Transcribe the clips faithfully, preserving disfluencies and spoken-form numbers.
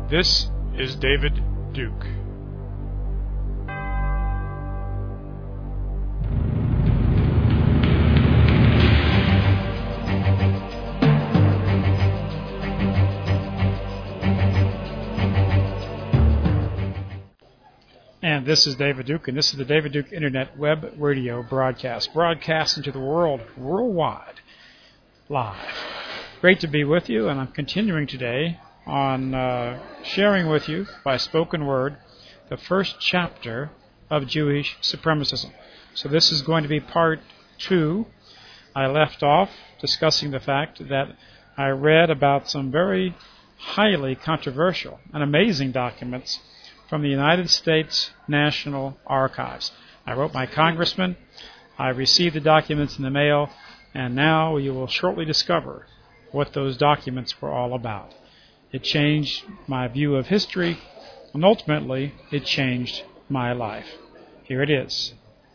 This is David Duke. And this is David Duke, and this is the David Duke Internet Web Radio Broadcast, broadcasting to the world worldwide, live. Great to be with you, and I'm continuing today on uh, sharing with you, by spoken word, the first chapter of Jewish supremacism. So this is going to be part two. I left off discussing the fact that I read about some very highly controversial and amazing documents from the United States National Archives. I wrote my congressman, I received the documents in the mail, and now you will shortly discover what those documents were all about. It changed my view of history, and ultimately it changed my life. Here it is.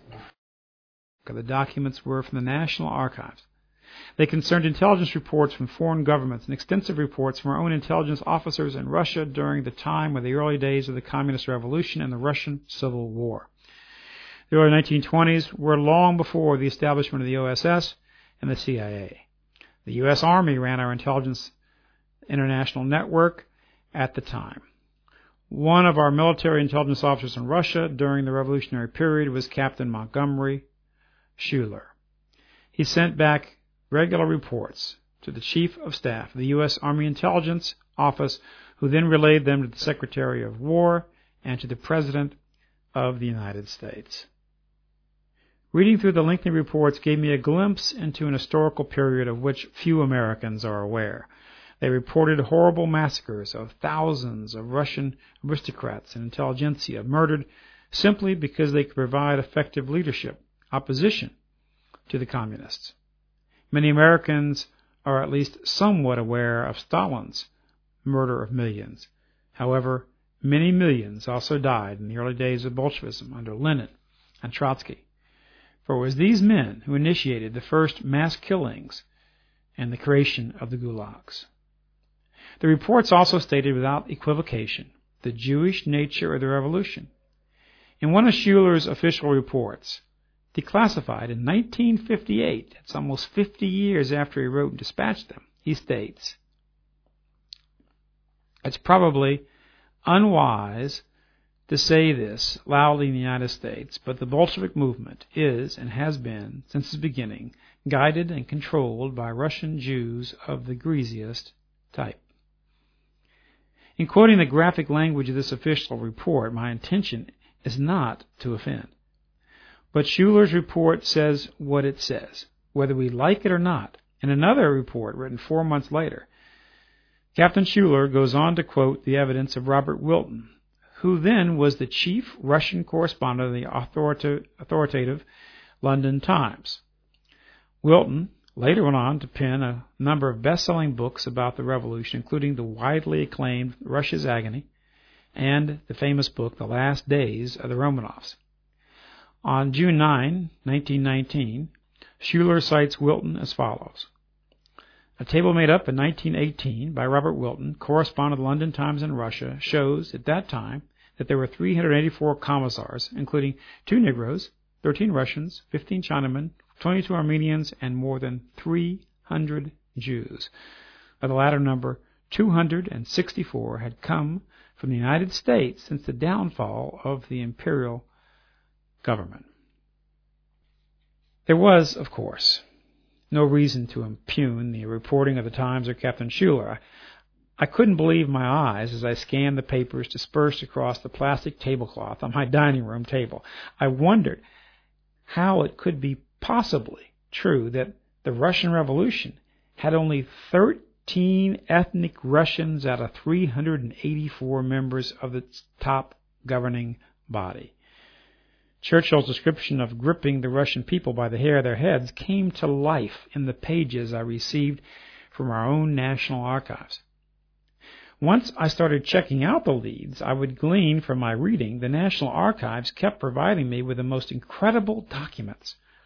The documents were from the National Archives. They concerned intelligence reports from foreign governments and extensive reports from our own intelligence officers in Russia during the time of the early days of the Communist Revolution and the Russian Civil War. The early nineteen twenties were long before the establishment of the O S S and the C I A. The U S Army ran our intelligence international network at the time. One of our military intelligence officers in Russia during the revolutionary period was Captain Montgomery Schuler. He sent back regular reports to the Chief of Staff of the U S Army Intelligence Office, who then relayed them to the Secretary of War and to the President of the United States. Reading through the lengthy reports gave me a glimpse into an historical period of which few Americans are aware. They reported horrible massacres of thousands of Russian aristocrats and intelligentsia murdered simply because they could provide effective leadership, opposition to the communists. Many Americans are at least somewhat aware of Stalin's murder of millions. However, many millions also died in the early days of Bolshevism under Lenin and Trotsky. For it was these men who initiated the first mass killings and the creation of the gulags. The reports also stated without equivocation the Jewish nature of the revolution. In one of Schuler's official reports, declassified in nineteen fifty-eight, that's almost fifty years after he wrote and dispatched them, he states, "It's probably unwise to say this loudly in the United States, but the Bolshevik movement is and has been, since its beginning, guided and controlled by Russian Jews of the greasiest type." In quoting the graphic language of this official report, my intention is not to offend. But Schuler's report says what it says, whether we like it or not. In another report written four months later, Captain Schuler goes on to quote the evidence of Robert Wilton, who then was the chief Russian correspondent of the authorita- authoritative London Times. Wilton later went on to pen a number of best-selling books about the revolution, including the widely acclaimed Russia's Agony and the famous book The Last Days of the Romanovs. On June ninth, nineteen nineteen, Schuler cites Wilton as follows. A table made up in nineteen eighteen by Robert Wilton, correspondent of the London Times in Russia, shows at that time that there were three hundred eighty-four commissars, including two Negroes, thirteen Russians, fifteen Chinamen, twenty-two Armenians, and more than three hundred Jews. Of the latter number, two hundred sixty-four had come from the United States since the downfall of the imperial government. There was, of course, no reason to impugn the reporting of the Times or Captain Schuler. I, I couldn't believe my eyes as I scanned the papers dispersed across the plastic tablecloth on my dining room table. I wondered how it could be possibly true that the Russian Revolution had only thirteen ethnic Russians out of three hundred eighty-four members of its top governing body. Churchill's description of gripping the Russian people by the hair of their heads came to life in the pages I received from our own National Archives. Once I started checking out the leads I would glean from my reading, the National Archives kept providing me with the most incredible documents.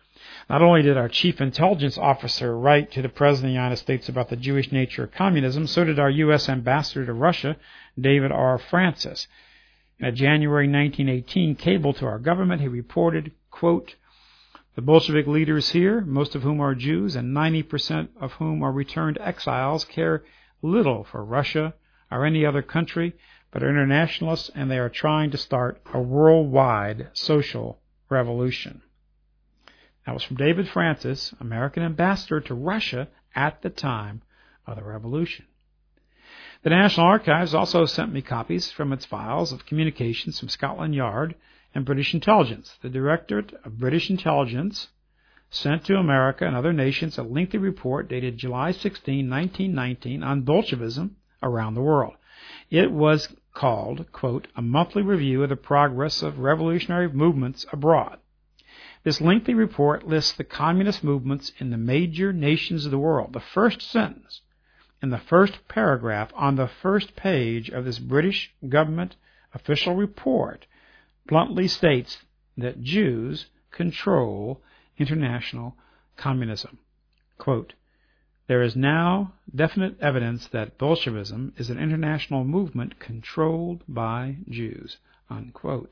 Not only did our chief intelligence officer write to the President of the United States about the Jewish nature of communism, so did our U S ambassador to Russia, David R. Francis. In a January nineteen eighteen cable to our government, he reported, quote, "The Bolshevik leaders here, most of whom are Jews and ninety percent of whom are returned exiles, care little for Russia or any other country, but are internationalists, and they are trying to start a worldwide social revolution." That was from David Francis, American ambassador to Russia at the time of the revolution. The National Archives also sent me copies from its files of communications from Scotland Yard and British intelligence. The Directorate of British Intelligence sent to America and other nations a lengthy report dated July sixteenth, nineteen nineteen on Bolshevism around the world. It was called, quote, "A monthly review of the progress of revolutionary movements abroad." This lengthy report lists the communist movements in the major nations of the world. The first sentence in the first paragraph on the first page of this British government official report bluntly states that Jews control international communism. Quote, "There is now definite evidence that Bolshevism is an international movement controlled by Jews." Unquote.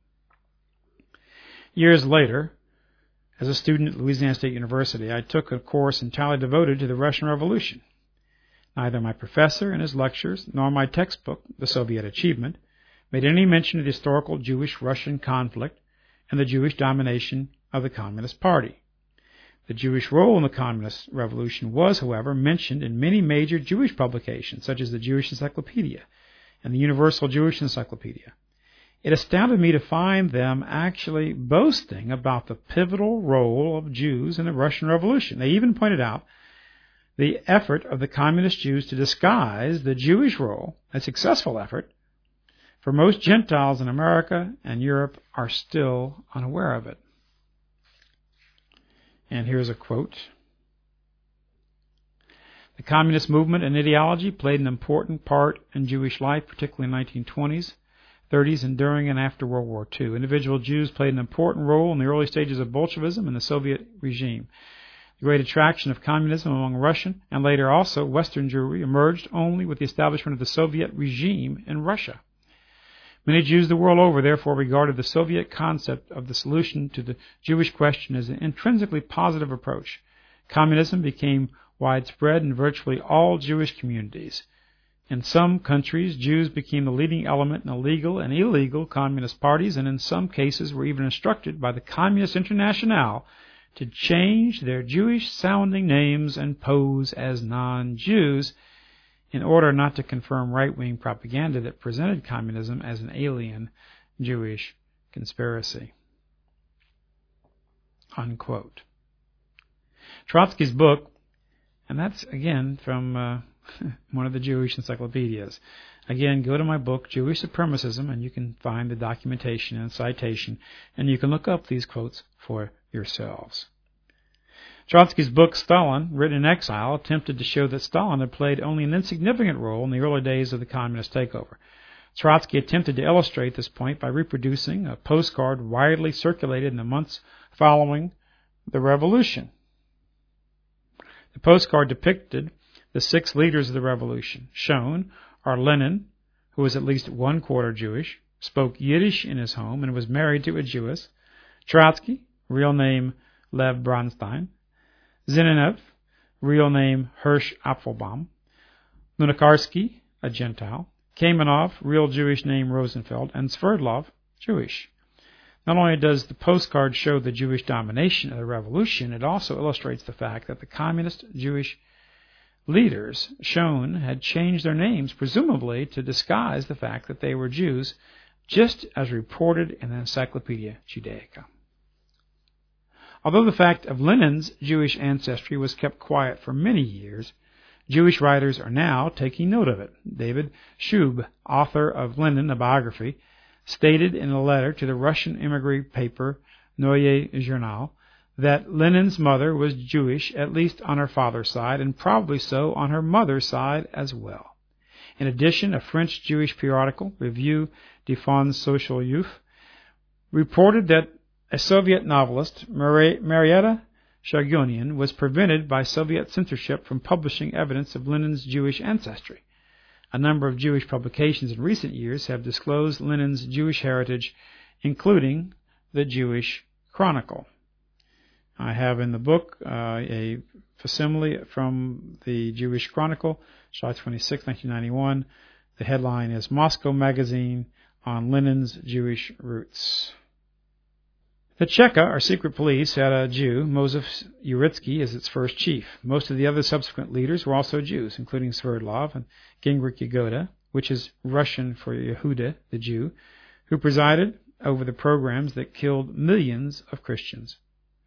Years later, as a student at Louisiana State University, I took a course entirely devoted to the Russian Revolution. Neither my professor in his lectures nor my textbook, The Soviet Achievement, made any mention of the historical Jewish-Russian conflict and the Jewish domination of the Communist Party. The Jewish role in the Communist Revolution was, however, mentioned in many major Jewish publications, such as the Jewish Encyclopedia and the Universal Jewish Encyclopedia. It astounded me to find them actually boasting about the pivotal role of Jews in the Russian Revolution. They even pointed out the effort of the communist Jews to disguise the Jewish role, a successful effort, for most Gentiles in America and Europe are still unaware of it. And here's a quote. "The communist movement and ideology played an important part in Jewish life, particularly in the nineteen twenties, thirties, and during and after World War Two. Individual Jews played an important role in the early stages of Bolshevism and the Soviet regime. The great attraction of communism among Russian and later also Western Jewry emerged only with the establishment of the Soviet regime in Russia. Many Jews the world over therefore regarded the Soviet concept of the solution to the Jewish question as an intrinsically positive approach. Communism became widespread in virtually all Jewish communities. In some countries, Jews became the leading element in the legal and illegal communist parties, and in some cases were even instructed by the Communist Internationale to change their Jewish-sounding names and pose as non-Jews in order not to confirm right-wing propaganda that presented communism as an alien Jewish conspiracy." Unquote. Trotsky's book, and that's, again, from uh, one of the Jewish encyclopedias. Again, go to my book, Jewish Supremacism, and you can find the documentation and citation, and you can look up these quotes for yourselves. Trotsky's book, Stalin, written in exile, attempted to show that Stalin had played only an insignificant role in the early days of the communist takeover. Trotsky attempted to illustrate this point by reproducing a postcard widely circulated in the months following the revolution. The postcard depicted the six leaders of the revolution. Shown are Lenin, who was at least one quarter Jewish, spoke Yiddish in his home, and was married to a Jewess; Trotsky, real name Lev Bronstein; Zinoviev, real name Hirsch Apfelbaum; Lunacharsky, a Gentile; Kamenov, real Jewish name Rosenfeld; and Sverdlov, Jewish. Not only does the postcard show the Jewish domination of the revolution, it also illustrates the fact that the communist Jewish leaders shown had changed their names, presumably to disguise the fact that they were Jews, just as reported in the Encyclopedia Judaica. Although the fact of Lenin's Jewish ancestry was kept quiet for many years, Jewish writers are now taking note of it. David Shub, author of Lenin, a biography, stated in a letter to the Russian immigrant paper Noye Journal that Lenin's mother was Jewish, at least on her father's side, and probably so on her mother's side as well. In addition, a French Jewish periodical, Revue des Fonds Social Youth, reported that a Soviet novelist, Marietta Shagonian was prevented by Soviet censorship from publishing evidence of Lenin's Jewish ancestry. A number of Jewish publications in recent years have disclosed Lenin's Jewish heritage, including the Jewish Chronicle. I have in the book uh, a facsimile from the Jewish Chronicle, July twenty-sixth, nineteen ninety-one. The headline is Moscow Magazine on Lenin's Jewish Roots. The Cheka, or secret police, had a Jew, Mosef Uritsky, as its first chief. Most of the other subsequent leaders were also Jews, including Sverdlov and Gingrich Yagoda, which is Russian for Yehuda, the Jew, who presided over the programs that killed millions of Christians.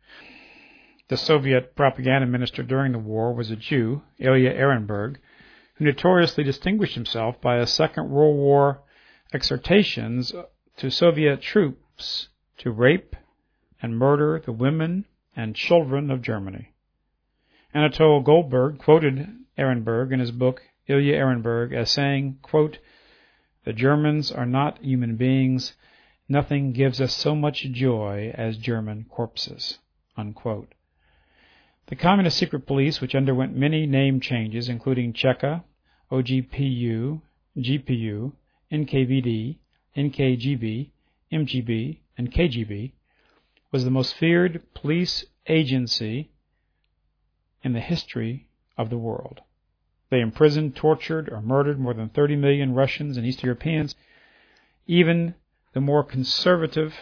The Soviet propaganda minister during the war was a Jew, Ilya Ehrenberg, who notoriously distinguished himself by his Second World War exhortations to Soviet troops to rape and murder the women and children of Germany. Anatole Goldberg quoted Ehrenberg in his book Ilya Ehrenberg as saying, quote, "The Germans are not human beings. Nothing gives us so much joy as German corpses," unquote. The Communist Secret Police, which underwent many name changes, including Cheka, O G P U, G P U, N K V D, N K G B, M G B, and K G B, was the most feared police agency in the history of the world. They imprisoned, tortured, or murdered more than thirty million Russians and East Europeans. Even the more conservative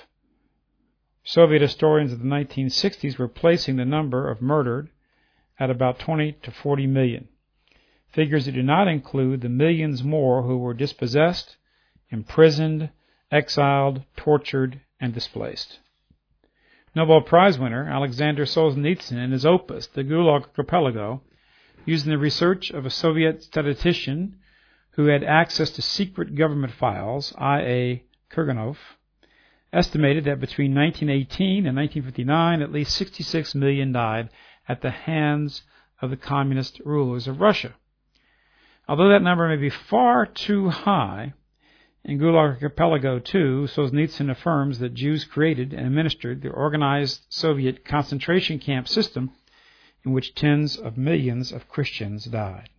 Soviet historians of the nineteen sixties were placing the number of murdered at about twenty to forty million. Figures that do not include the millions more who were dispossessed, imprisoned, exiled, tortured, and displaced. Nobel Prize winner Alexander Solzhenitsyn in his opus, The Gulag Archipelago, using the research of a Soviet statistician who had access to secret government files, I A Kurganov, estimated that between nineteen eighteen and nineteen fifty-nine, at least sixty-six million died at the hands of the communist rulers of Russia. Although that number may be far too high, in Gulag Archipelago two, Solzhenitsyn affirms that Jews created and administered the organized Soviet concentration camp system in which tens of millions of Christians died.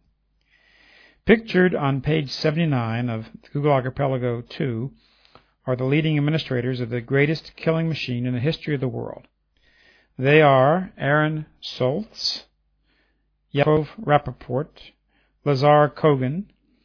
Pictured on page seventy-nine of Gulag Archipelago two are the leading administrators of the greatest killing machine in the history of the world. They are Aaron Soltz, Yakov Rappaport, Lazar Kogan,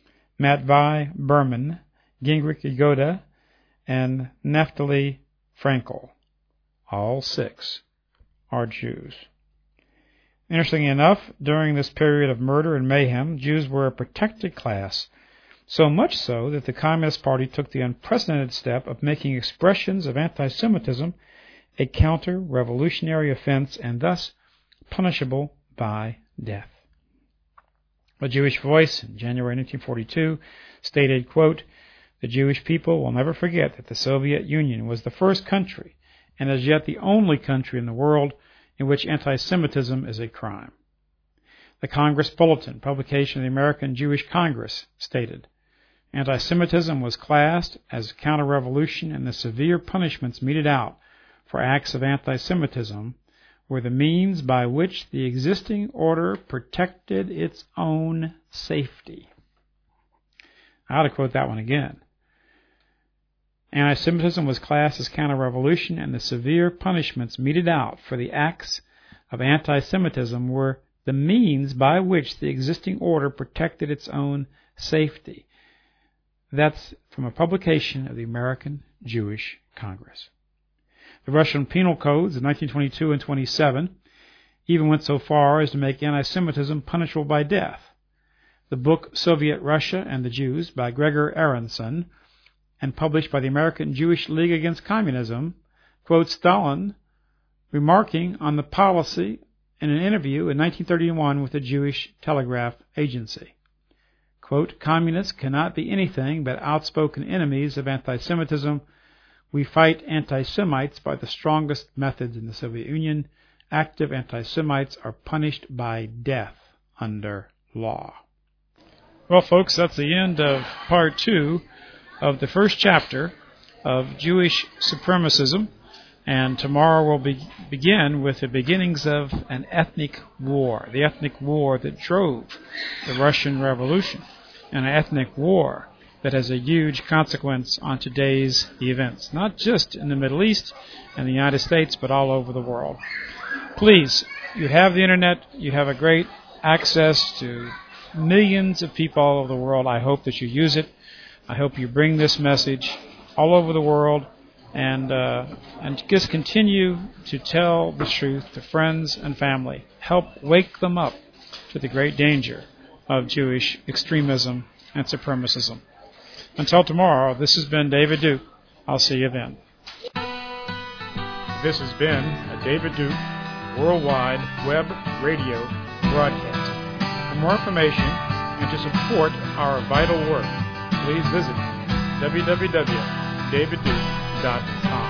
Matvei Berman, Gingrich Yagoda, and Naftali Frankel. All six are Jews. Interestingly enough, during this period of murder and mayhem, Jews were a protected class, so much so that the Communist Party took the unprecedented step of making expressions of anti-Semitism a counter-revolutionary offense and thus punishable by death. A Jewish Voice in January nineteen forty-two stated, quote, "The Jewish people will never forget that the Soviet Union was the first country, and as yet the only country in the world, in which anti-Semitism is a crime." The Congress Bulletin, publication of the American Jewish Congress, stated, "Anti-Semitism was classed as counter-revolution, and the severe punishments meted out for acts of anti-Semitism were the means by which the existing order protected its own safety." I ought to quote that one again. Anti-Semitism was classed as counter-revolution, and the severe punishments meted out for the acts of anti-Semitism were the means by which the existing order protected its own safety. That's from a publication of the American Jewish Congress. The Russian penal codes of nineteen twenty-two and twenty-seven even went so far as to make anti-Semitism punishable by death. The book Soviet Russia and the Jews by Gregor Aronson, and published by the American Jewish League Against Communism, quotes Stalin remarking on the policy in an interview in nineteen thirty-one with the Jewish Telegraph Agency. Quote, "Communists cannot be anything but outspoken enemies of anti-Semitism. We fight anti-Semites by the strongest methods in the Soviet Union. Active anti-Semites are punished by death under law." Well, folks, that's the end of part two of the first chapter of Jewish Supremacism, And tomorrow we'll be, begin with the beginnings of an ethnic war, the ethnic war that drove the Russian Revolution, and an ethnic war that has a huge consequence on today's events, not just in the Middle East and the United States, but all over the world. Please, you have the internet, you have a great access to millions of people all over the world. I hope that you use it. I hope you bring this message all over the world, and uh, and just continue to tell the truth to friends and family. Help wake them up to the great danger of Jewish extremism and supremacism. Until tomorrow, this has been David Duke. I'll see you then. This has been a David Duke Worldwide Web Radio broadcast. For more information and to support our vital work, please visit w w w dot david duke dot com.